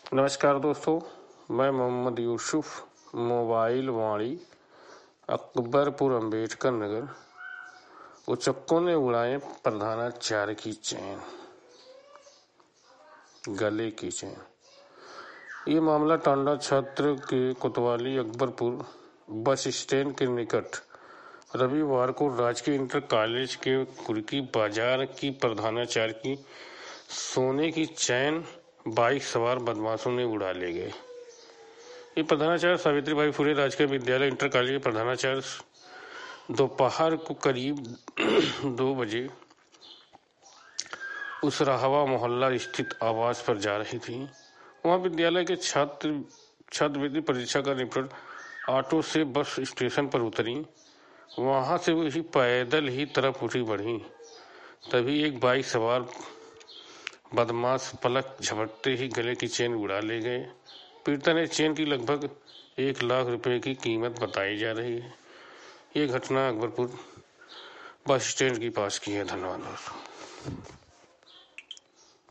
नमस्कार दोस्तों, मैं मोहम्मद यूसुफ। मोबाइल वाणी अकबरपुर अंबेडकर नगर। उचक्कों ने उड़ाए प्रधानाचार्य की चैन, गले की चैन। ये मामला टांडा क्षेत्र के कोतवाली अकबरपुर बस स्टैंड के निकट रविवार को राजकीय इंटर कॉलेज के कुर्की बाजार की प्रधानाचार्य की सोने की चैन बाइक सवार बदमाशों ने उड़ा ले गए। ये प्रधानाचार्य सावित्रीबाई फुले राजकीय विद्यालय इंटर कॉलेज के प्रधानाचार्य दोपहर को करीब 2 बजे उसराहवा मोहल्ला स्थित आवास पर जा रही थी। वहां विद्यालय के छात्र छात्रवृत्ति परीक्षा का निपट ऑटो से बस स्टेशन पर उतरी। वहां से वही पैदल ही तरफ उठी बढ़ी। तभी एक बाइक सवार बदमाश पलक झपकते ही गले की चेन उड़ा ले गए। पीड़िता ने चेन की लगभग 1 लाख रुपए की कीमत बताई जा रही है। ये घटना अकबरपुर बस स्टैंड के पास की है। धन्यवाद दोस्तों।